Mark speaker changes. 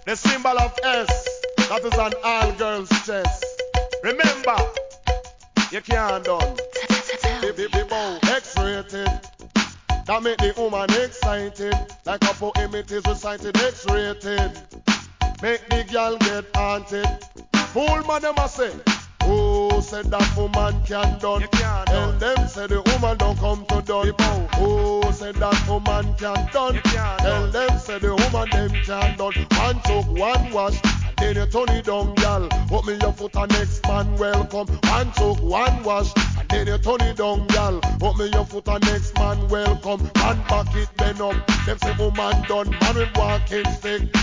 Speaker 1: The symbol of S, that is on all girls' chest. Remember, you can't done. X-rated, that make the woman excited. Like a poem it is recited, X-rated. Make the girl get haunted. Fool man them a say, who said that woman can done? Tell them say the woman don't come to done. Who said that woman can done? Tell them say the woman them can done. One took one wash, and then you turn it down, gal. Put me your foot on next man welcome. One took one wash, and then you turn it down, gal. Put me your foot on next man welcome. Man back it bend up. Them say woman done, man with walking stick.